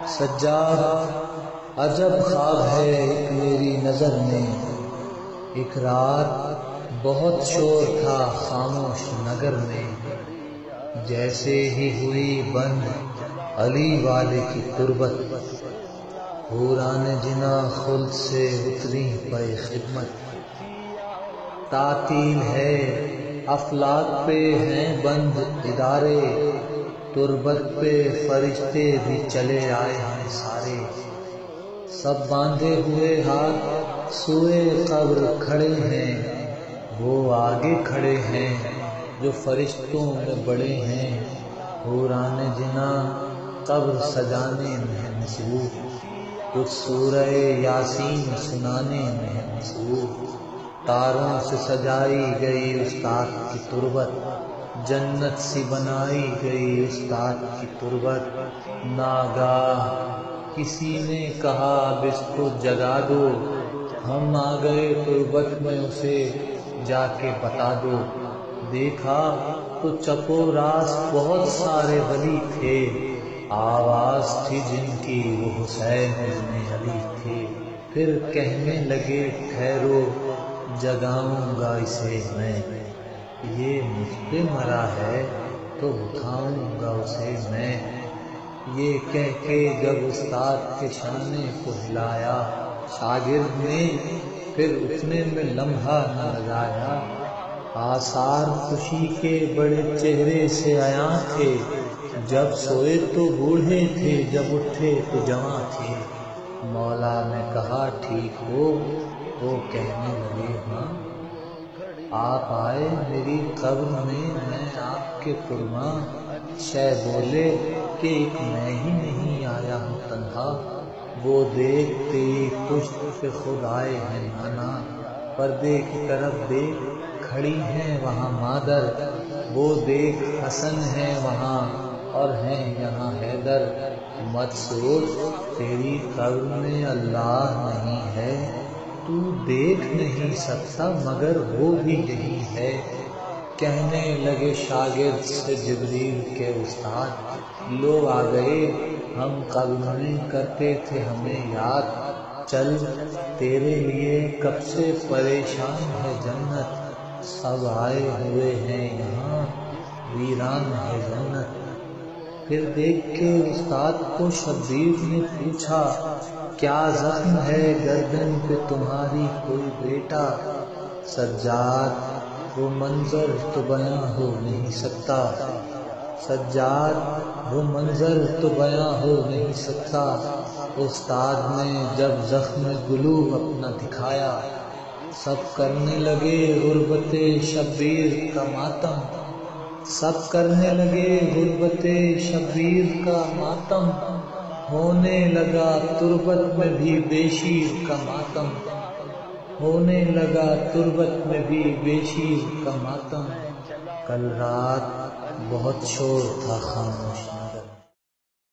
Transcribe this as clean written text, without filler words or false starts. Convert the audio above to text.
سجاد عجب خواب ہے ایک میری نظر میں، ایک رات بہت شور تھا خاموش نگر میں، جیسے ہی ہوئی بند علی والے کی تربت، حوران جنا خلد سے اتری پے خدمت، تعطیل ہے افلاک پہ ہیں بند ادارے، تربت پہ فرشتے بھی چلے آئے ہیں سارے، سب باندھے ہوئے ہاتھ سوئے قبر کھڑے ہیں، وہ آگے کھڑے ہیں جو فرشتوں میں بڑے ہیں، حوران جنا قبر سجانے میں ہے مصروف، کچھ سورہ یاسین سنانے میں ہے مصروف، تاروں سے سجائی گئی استاد کی تربت، جنت سی بنائی گئی استاد کی تربت، ناگاہ کسی نے کہا اب اس کو جگا دو، ہم آ گئے تربت میں اسے جا کے بتا دو، دیکھا تو چپ و راست بہت سارے ولی تھے، آواز تھی جن کی وہ حسین ابن علی تھے، پھر کہنے لگے ٹھہرو جگاؤں گا اسے میں، یہ مجھ پہ مرا ہے تو اٹھاؤں گا اسے میں، یہ کہہ کے جب استاد کے شانے کو ہلایا، شاگرد نے پھر اٹھنے میں لمحہ نہ لگایا، آثار خوشی کے بڑے چہرے سے عیاں تھے، جب سوئے تو بوڑھے تھے جب اٹھے تو جواں تھے، مولا نے کہا ٹھیک ہو، وہ کہنے لگے ہاں، آپ آئے میری قبر میں آپ کے قرباں، شہ بولے کہ ایک میں ہی نہیں آیا ہوں تنہا، وہ دیکھ تیری پشت پہ خود آئے ہیں نانا، پردے کی طرف دیکھ کھڑی ہیں وہاں مادر، وہ دیکھ حسن ہے وہاں اور ہیں یہاں حیدر، مت سوچ تیری قبر میں اللہ نہیں ہے، تو دیکھ نہیں سکتا مگر وہ بھی یہی ہے، کہنے لگے شاگرد سے جبریل کے استاد، لوگ آ گئے ہم قبر میں کرتے تھے ہمیں یاد، چل تیرے لیے کب سے پریشان ہے جنت، سب آئے ہوئے ہیں یہاں ویران ہے جنت، پھر دیکھ کے استاد کو شبیر نے پوچھا کیا زخم ہے گردن پہ تمہاری کوئی بیٹا، سجاد وہ منظر تو بیاں ہو نہیں سکتا، سجاد وہ منظر تو بیاں ہو نہیں سکتا، استاد نے جب زخم گلو اپنا دکھایا، سب کرنے لگے غربت شبیر کا ماتم، سب کرنے لگے غربت شبیر کا ماتم، ہونے لگا تربت میں بھی بے شیر کا ماتم، ہونے لگا تربت میں بھی بے شیر کا ماتم، کل رات بہت شور تھا خاموش